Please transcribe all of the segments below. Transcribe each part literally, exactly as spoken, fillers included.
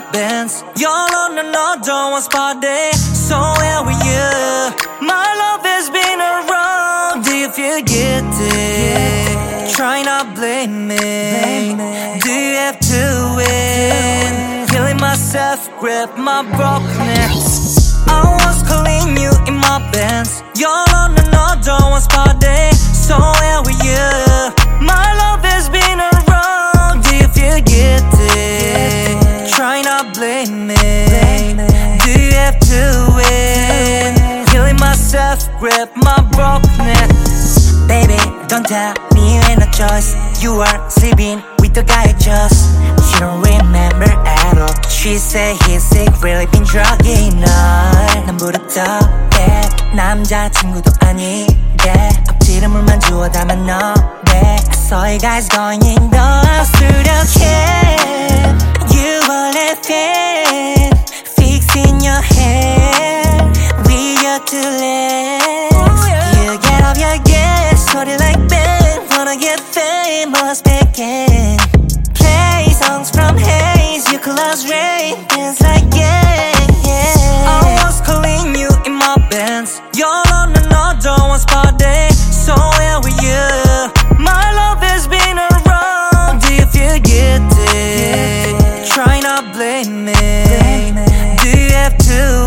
Benz. You're on another one's body. So where were you? My love has been around. If you get it, try not blame me. Do you have to win? Feeling myself, grip my brokenness. I was calling you in my Benz. You're on another one's body. So where were you? My love has been around. If you get it, try not blame me. Do you have to win? Feeling myself, grip my brokenness. Baby, don't tell me you ain't a choice. You are sleeping with the guy I just. She don't remember at all. She said he's sick, really been drugging 널. 난 부럽다해 남자친구도 아닌데 앞뒤를 물만 주워 담은 너네. I saw you guys going in the house to the kid. You were laughing, fixing your hair with your two legs. You get off your gas, 소리 like band. Wanna get famous again. Play songs from Haze, you close rain, dance like yeah, yeah. I was calling you in my Benz. You're on another one's body. So where were you? My love has been around. If you get it, try not blame me. Do you have to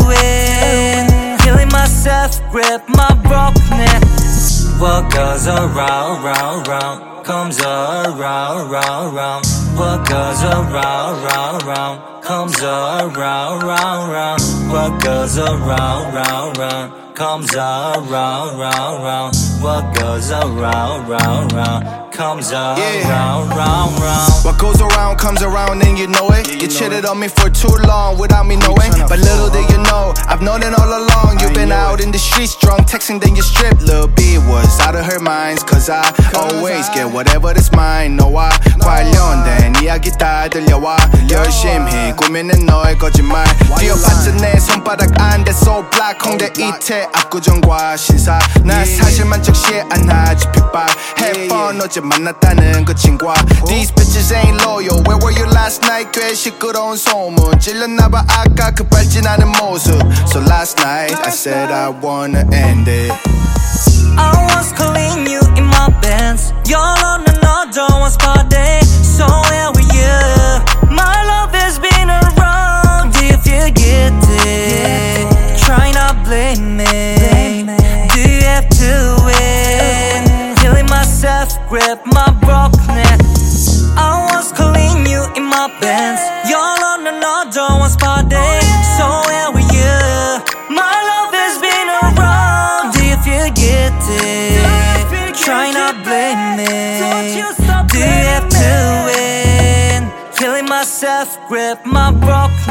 win? Feeling myself, grip my brokenness. What goes around, round, round comes around, round, round. What goes around, round, round comes around, round, round. What goes around, round, round comes around, round, round. What goes around, round, round comes around, yeah. round, round, round. What goes around comes around and you know it. Yeah, you, you cheated on me for too long without me knowing. But little do you know, I've known it all along. You've been out in the streets drunk, texting then you strip. Lil' B was out of her mind. Cause I always get whatever that's mine. 너와 관련된 이야기 다 들려와. 열심히 꾸미는 너의 거짓말. 뛰어봤자 내 손바닥 안돼 so black. 홍대 이태 압구정과 신사. 난 사실만 적시에 안 하지 픽박. Have fun 어제 만났다는 그 친구와. These bitches ain't loyal. Where were you last night? 꽤 시끄러운 소문. 찔렸나봐 아까 그 발진하는 모습. So last night I said I wanna end it. I was calling you in my Benz. You're on another one's body. So where were you? My love has been around. If you get it, try not blame me. Do you have to win? Feeling myself, grip my brokenness. I was calling you in my Benz. You're on another one's body. So where were you? My love has been around. If you get it, try not blame me. Do you have to win? Feeling myself, grip my brokenness.